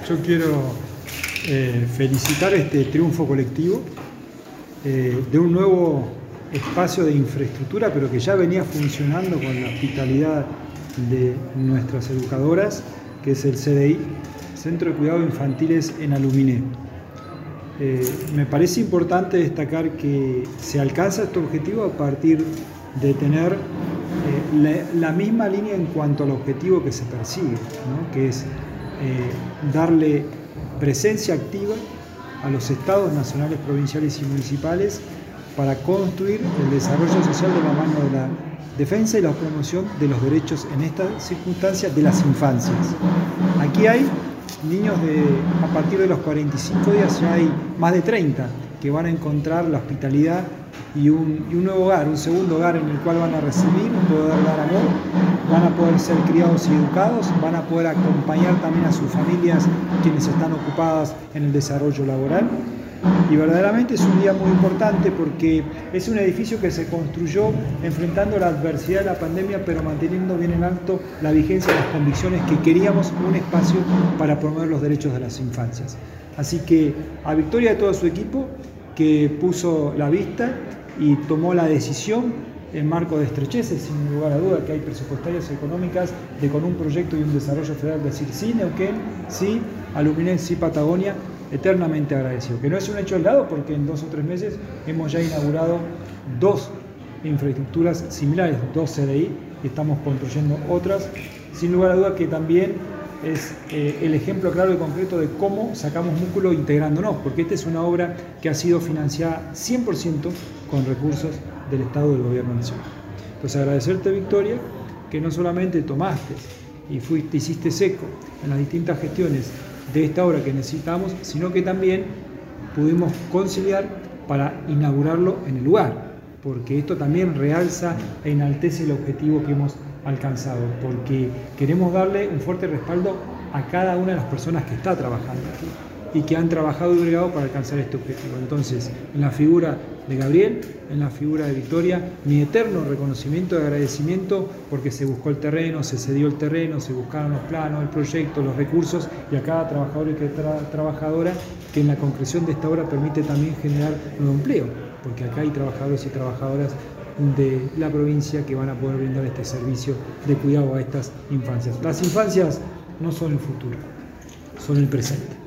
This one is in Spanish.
Yo quiero felicitar este triunfo colectivo de un nuevo espacio de infraestructura, pero que ya venía funcionando con la hospitalidad de nuestras educadoras, que es el CDI, Centro de Cuidados Infantiles en Aluminé. Me parece importante destacar que se alcanza este objetivo a partir de tener la misma línea en cuanto al objetivo que se persigue, ¿no? Que es darle presencia activa a los estados nacionales, provinciales y municipales para construir el desarrollo social de la mano de la defensa y la promoción de los derechos en estas circunstancias de las infancias. Aquí hay niños a partir de los 45 días, ya hay más de 30 que van a encontrar la hospitalidad y un nuevo hogar, un segundo hogar en el cual van a recibir, poder dar amor, van a poder ser criados y educados, van a poder acompañar también a sus familias quienes están ocupadas en el desarrollo laboral. Y verdaderamente es un día muy importante porque es un edificio que se construyó enfrentando la adversidad de la pandemia, pero manteniendo bien en alto la vigencia de las convicciones que queríamos un espacio para promover los derechos de las infancias. Así que a victoria de todo su equipo que puso la vista y tomó la decisión en marco de estrecheces, sin lugar a duda que hay presupuestarias y económicas, de con un proyecto y un desarrollo federal decir sí Neuquén, sí Aluminé, sí Patagonia, eternamente agradecido. Que no es un hecho aislado porque en 2 o 3 meses hemos ya inaugurado 2 infraestructuras similares, 2 CDI, y estamos construyendo otras, sin lugar a duda que también es el ejemplo claro y concreto de cómo sacamos músculo integrándonos, porque esta es una obra que ha sido financiada 100% con recursos del Estado del Gobierno Nacional. Entonces agradecerte, Victoria, que no solamente tomaste y hiciste seco en las distintas gestiones de esta obra que necesitamos, sino que también pudimos conciliar para inaugurarlo en el lugar, porque esto también realza e enaltece el objetivo que hemos alcanzado, porque queremos darle un fuerte respaldo a cada una de las personas que está trabajando aquí y que han trabajado y bregado para alcanzar este objetivo. Entonces, en la figura de Gabriel, en la figura de Victoria, mi eterno reconocimiento y agradecimiento porque se buscó el terreno, se cedió el terreno, se buscaron los planos, el proyecto, los recursos, y a cada trabajador y cada trabajadora que en la concreción de esta obra permite también generar nuevo empleo, porque acá hay trabajadores y trabajadoras de la provincia que van a poder brindar este servicio de cuidado a estas infancias. Las infancias no son el futuro, son el presente.